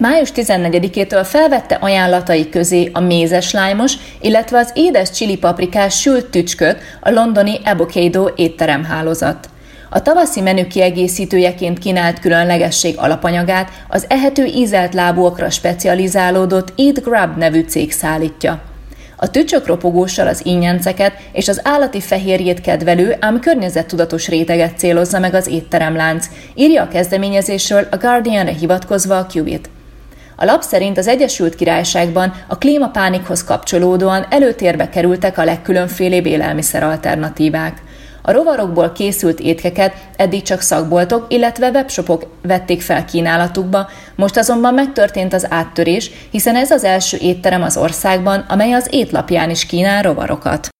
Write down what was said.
Május 14-től felvette ajánlatai közé a mézes lájmos, illetve az édes csilipaprikás sült tücsköt a londoni Avocado étteremhálózat. A tavaszi menü kiegészítőjeként kínált különlegesség alapanyagát az ehető ízelt lábúakra specializálódott Eat Grub nevű cég szállítja. A tücsökropogóssal az ínyenceket és az állati fehérjét kedvelő, ám környezettudatos réteget célozza meg az étteremlánc, írja a kezdeményezésről a Guardianre hivatkozva a Qubit. A lap szerint az Egyesült Királyságban a klímapánikhoz kapcsolódóan előtérbe kerültek a legkülönfélébb élelmiszer alternatívák. A rovarokból készült étkeket eddig csak szakboltok, illetve webshopok vették fel kínálatukba, most azonban megtörtént az áttörés, hiszen ez az első étterem az országban, amely az étlapján is kínál rovarokat.